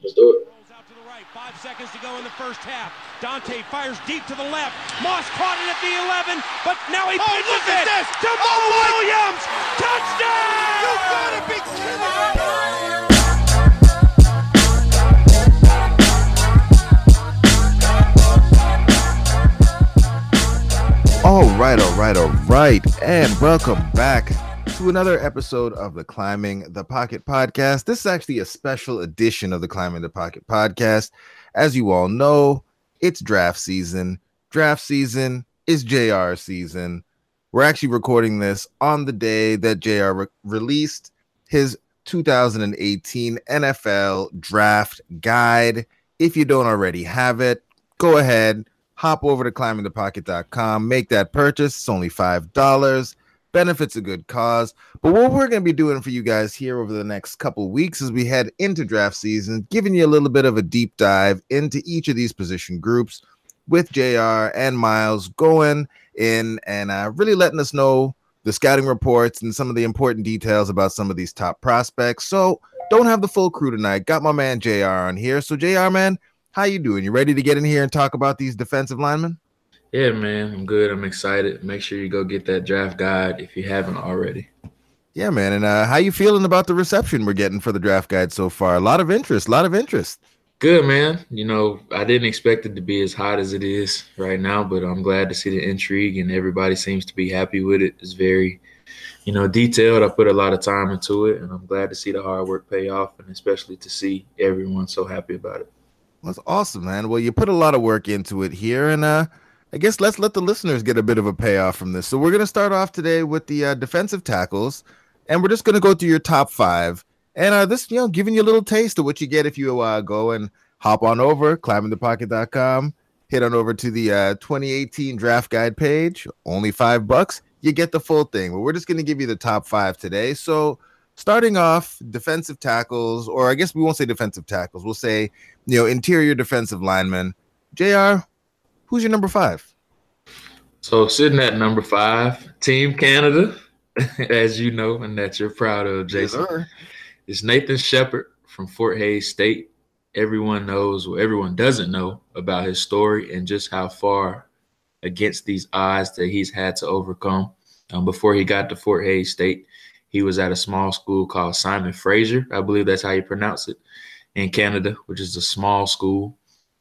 Let's do it. Rolls out to the right. 5 seconds to go in the first half. Dante fires deep to the left. Moss caught it at the 11, but now he pitches it to Mo Williams. Touchdown! You gotta be kidding me! All right. And welcome back to another episode of the Climbing the Pocket podcast. This is actually a special edition of the Climbing the Pocket podcast. As you all know, it's draft season. Draft season is JR season. We're actually recording this on the day that JR released his 2018 NFL draft guide. If you don't already have it, go ahead. Hop over to climbingthepocket.com, make that purchase. It's only $5. Benefits a good cause. But what we're going to be doing for you guys here over the next couple weeks as we head into draft season, giving you a little bit of a deep dive into each of these position groups with JR and Miles going in and really letting us know the scouting reports and some of the important details about some of these top prospects. So don't have the full crew tonight. Got my man JR on here. So JR, man, how you doing? You ready to get in here and talk about these defensive linemen? Yeah, man, I'm good. I'm excited. Make sure you go get that draft guide if you haven't already. Yeah, man. And how you feeling about the reception we're getting for the draft guide so far? A lot of interest. Good, man. You know, I didn't expect it to be as hot as it is right now, but I'm glad to see the intrigue and everybody seems to be happy with it. It's very, detailed. I put a lot of time into it, and I'm glad to see the hard work pay off and especially to see everyone so happy about it. That's awesome, man. Well, you put a lot of work into it here, and I guess let's let the listeners get a bit of a payoff from this. So we're going to start off today with the defensive tackles, and we're just going to go through your top 5. And this, giving you a little taste of what you get if you go and hop on over, climbingthepocket.com, hit on over to the 2018 draft guide page, only $5. You get the full thing. But we're just going to give you the top 5 today. So starting off, defensive tackles, or I guess we won't say defensive tackles. We'll say, interior defensive linemen. JR, who's your number 5? So sitting at number 5, Team Canada, as you know, and that you're proud of, Jason. Yes, it's Nathan Shepard from Fort Hays State. Everyone knows, or everyone doesn't know about his story and just how far against these odds that he's had to overcome. Before he got to Fort Hays State, he was at a small school called Simon Fraser. I believe that's how you pronounce it in Canada, which is a small school.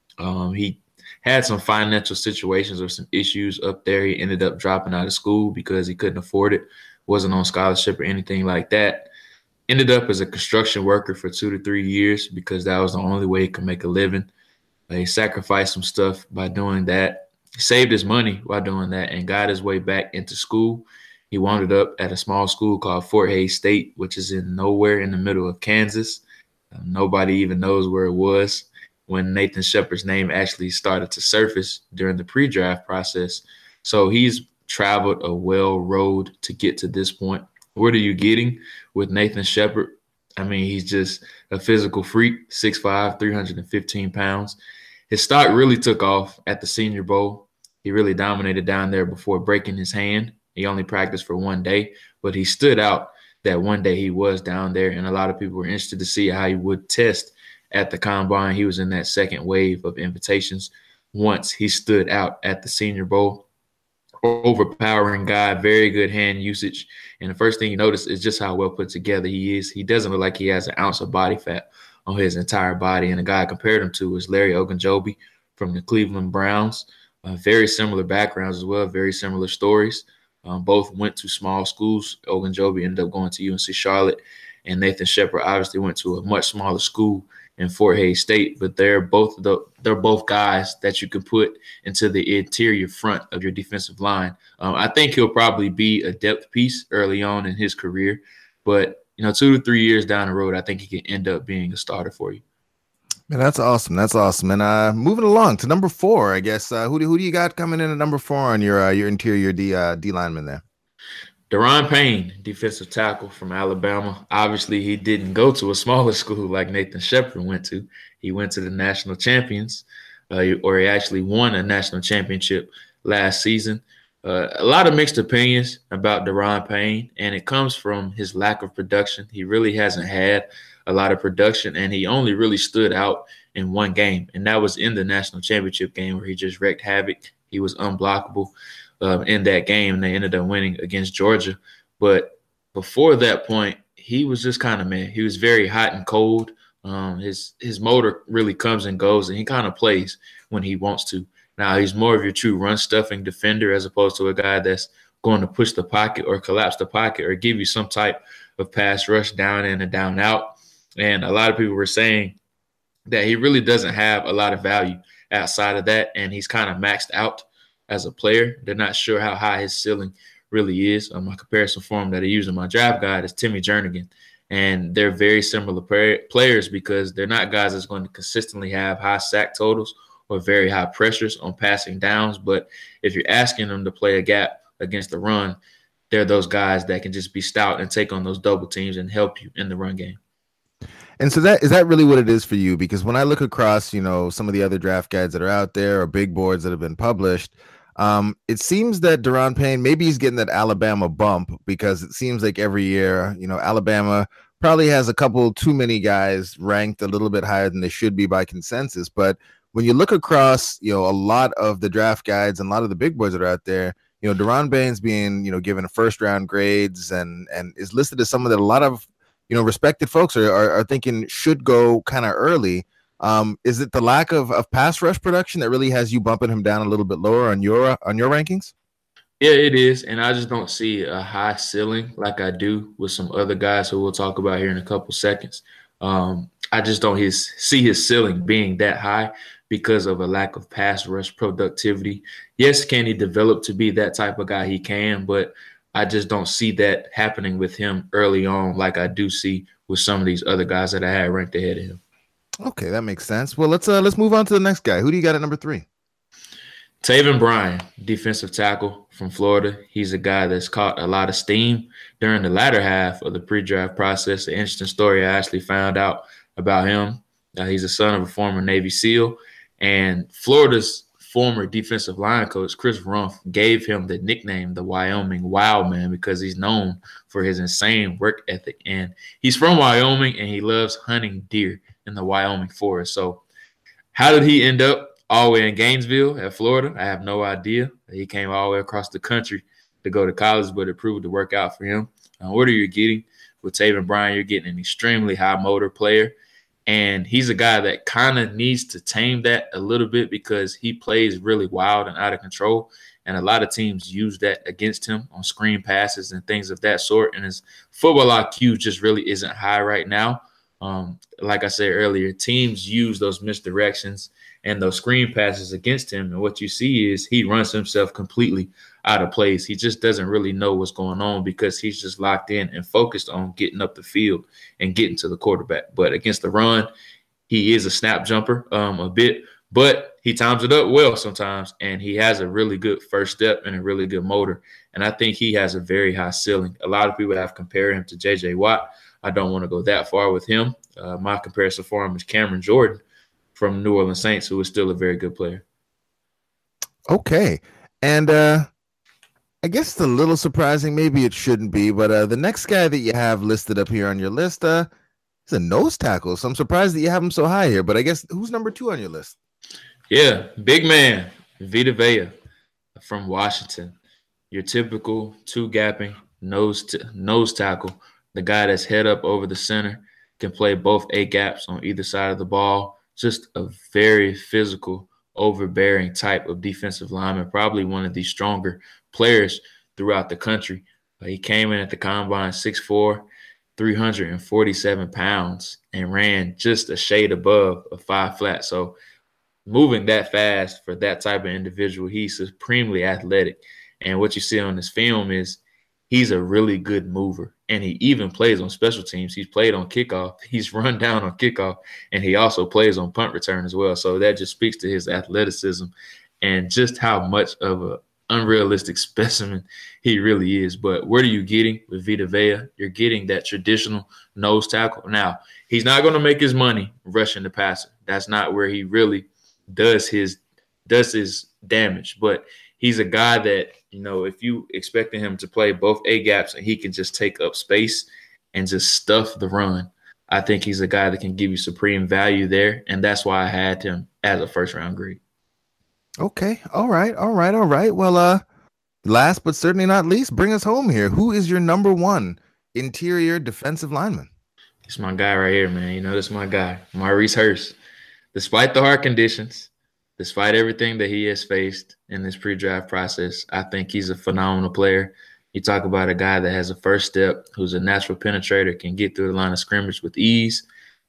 He had some financial situations or some issues up there. He ended up dropping out of school because he couldn't afford it, wasn't on scholarship or anything like that. Ended up as a construction worker for 2 to 3 years because that was the only way he could make a living. He sacrificed some stuff by doing that. He saved his money while doing that and got his way back into school. He wound up at a small school called Fort Hays State, which is in nowhere in the middle of Kansas. Nobody even knows where it was when Nathan Shepard's name actually started to surface during the pre-draft process. So he's traveled a well road to get to this point. What are you getting with Nathan Shepard? I mean, he's just a physical freak, 6'5", 315 pounds. His stock really took off at the Senior Bowl. He really dominated down there before breaking his hand. He only practiced for one day, but he stood out that one day he was down there, and a lot of people were interested to see how he would test at the combine. He was in that second wave of invitations once he stood out at the Senior Bowl. Overpowering guy, very good hand usage. And the first thing you notice is just how well put together he is. He doesn't look like he has an ounce of body fat on his entire body. And the guy I compared him to was Larry Ogunjobi from the Cleveland Browns. Very similar backgrounds as well, very similar stories. Both went to small schools. Ogunjobi ended up going to UNC Charlotte, and Nathan Shepard obviously went to a much smaller school in Fort Hays State. But they're both guys that you can put into the interior front of your defensive line. I think he'll probably be a depth piece early on in his career, but 2 to 3 years down the road, I think he can end up being a starter for you. Man, that's awesome. And moving along to number 4, I guess. Who do you got coming in at number 4 on your interior D lineman there? Daron Payne, defensive tackle from Alabama. Obviously, he didn't go to a smaller school like Nathan Shepard went to. He went to the national champions, or he actually won a national championship last season. A lot of mixed opinions about Daron Payne, and it comes from his lack of production. He really hasn't had a lot of production, and he only really stood out in one game, and that was in the national championship game where he just wreaked havoc. He was unblockable in that game, and they ended up winning against Georgia. But before that point, he was just kind of meh. He was very hot and cold. His motor really comes and goes, and he kind of plays when he wants to. Now, he's more of your true run-stuffing defender as opposed to a guy that's going to push the pocket or collapse the pocket or give you some type of pass rush down in and down out. And a lot of people were saying that he really doesn't have a lot of value outside of that, and he's kind of maxed out as a player. They're not sure how high his ceiling really is. My comparison for him that I use in my draft guide is Timmy Jernigan, and they're very similar players because they're not guys that's going to consistently have high sack totals or very high pressures on passing downs. But if you're asking them to play a gap against the run, they're those guys that can just be stout and take on those double teams and help you in the run game. And so that is that really what it is for you? Because when I look across, some of the other draft guides that are out there or big boards that have been published, it seems that Daron Payne, maybe he's getting that Alabama bump because it seems like every year, Alabama probably has a couple too many guys ranked a little bit higher than they should be by consensus. But when you look across, a lot of the draft guides and a lot of the big boards that are out there, Daron Payne's being, given first round grades and is listed as someone that a lot of, respected folks are thinking should go kind of early. Is it the lack of pass rush production that really has you bumping him down a little bit lower on your rankings? Yeah, it is. And I just don't see a high ceiling like I do with some other guys who we'll talk about here in a couple seconds. I just don't see his ceiling being that high because of a lack of pass rush productivity. Yes, can he develop to be that type of guy? He can, but I just don't see that happening with him early on like I do see with some of these other guys that I had ranked ahead of him. Okay, that makes sense. Well, let's move on to the next guy. Who do you got at number 3? Taven Bryan, defensive tackle from Florida. He's a guy that's caught a lot of steam during the latter half of the pre-draft process. An interesting story I actually found out about him. He's a son of a former Navy SEAL, and Florida's former defensive line coach, Chris Rumph, gave him the nickname the Wyoming Wild Man because he's known for his insane work ethic. And he's from Wyoming, and he loves hunting deer in the Wyoming forest. So how did he end up all the way in Gainesville at Florida? I have no idea. He came all the way across the country to go to college, but it proved to work out for him. What are you getting with Taven Bryan? You're getting an extremely high motor player. And he's a guy that kind of needs to tame that a little bit because he plays really wild and out of control. And a lot of teams use that against him on screen passes and things of that sort. And his football IQ just really isn't high right now. Like I said earlier, teams use those misdirections and those screen passes against him. And what you see is he runs himself completely out of place. He just doesn't really know what's going on because he's just locked in and focused on getting up the field and getting to the quarterback. But against the run, he is a snap jumper a bit, but he times it up well sometimes, and he has a really good first step and a really good motor. And I think he has a very high ceiling. A lot of people have compared him to J.J. Watt. I don't want to go that far with him. My comparison for him is Cameron Jordan from New Orleans Saints, who is still a very good player. Okay. And I guess it's a little surprising. Maybe it shouldn't be, but the next guy that you have listed up here on your list, he's a nose tackle. So I'm surprised that you have him so high here, but I guess who's number 2 on your list? Yeah, big man, Vita Vea from Washington. Your typical two-gapping nose tackle, the guy that's head up over the center, can play both A-gaps on either side of the ball. Just a very physical, overbearing type of defensive lineman, probably one of the stronger players throughout the country. He came in at the combine 6'4", 347 pounds, and ran just a shade above a 5 flat. So moving that fast for that type of individual, he's supremely athletic. And what you see on this film is he's a really good mover. And he even plays on special teams. He's played on kickoff. He's run down on kickoff. And he also plays on punt return as well. So that just speaks to his athleticism and just how much of an unrealistic specimen he really is. But what are you getting with Vita Vea? You're getting that traditional nose tackle. Now, he's not going to make his money rushing the passer. That's not where he really does his damage. But he's a guy that, if you expecting him to play both A-gaps and he can just take up space and just stuff the run, I think he's a guy that can give you supreme value there, and that's why I had him as a first-round grade. Okay. All right. Well, last but certainly not least, bring us home here. Who is your number one interior defensive lineman? It's my guy right here, man. You know, this is my guy, Maurice Hurst. Despite the heart conditions, despite everything that he has faced in this pre-draft process, I think he's a phenomenal player. You talk about a guy that has a first step, who's a natural penetrator, can get through the line of scrimmage with ease.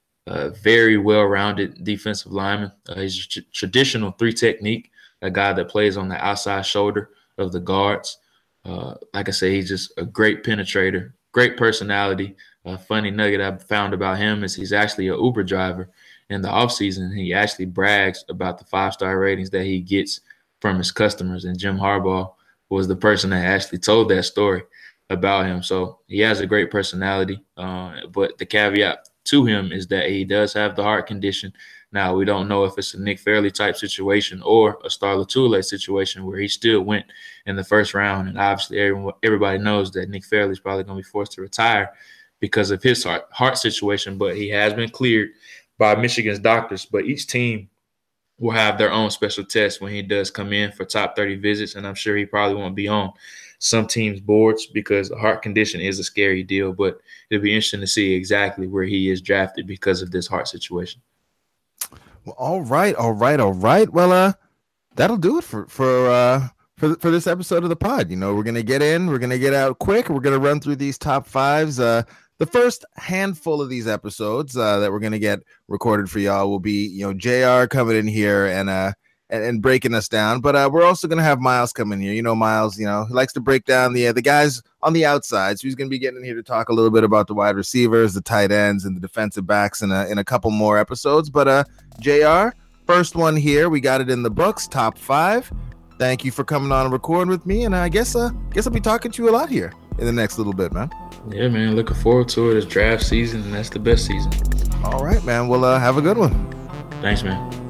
Very well-rounded defensive lineman. He's a traditional three technique, a guy that plays on the outside shoulder of the guards. Like I said, he's just a great penetrator, great personality. A funny nugget I found about him is he's actually an Uber driver. In the offseason, he actually brags about the 5-star ratings that he gets from his customers. And Jim Harbaugh was the person that actually told that story about him. So he has a great personality. But the caveat to him is that he does have the heart condition. Now, we don't know if it's a Nick Fairley type situation or a Star Lotulelei situation where he still went in the first round. And obviously everybody knows that Nick Fairley is probably going to be forced to retire because of his heart situation. But he has been cleared by Michigan's doctors. But each team will have their own special test when he does come in for top 30 visits. And I'm sure he probably won't be on some teams' boards because the heart condition is a scary deal. But it'll be interesting to see exactly where he is drafted because of this heart situation. Well, all right. Well, that'll do it for this episode of the pod. You know, we're gonna get in, we're gonna get out quick. We're gonna run through these top fives. The first handful of these episodes that we're gonna get recorded for y'all will be, you know, JR coming in here and breaking us down. But we're also gonna have Miles come in here. You know, Miles, you know, he likes to break down the guys on the outside. So he's gonna be getting in here to talk a little bit about the wide receivers, the tight ends, and the defensive backs in a couple more episodes. But JR, first one here, we got it in the books, top 5. Thank you for coming on and recording with me, and I guess I'll be talking to you a lot here in the next little bit, man. Yeah, man, looking forward to it. It's draft season, and that's the best season. All right, man. Well, have a good one. Thanks, man.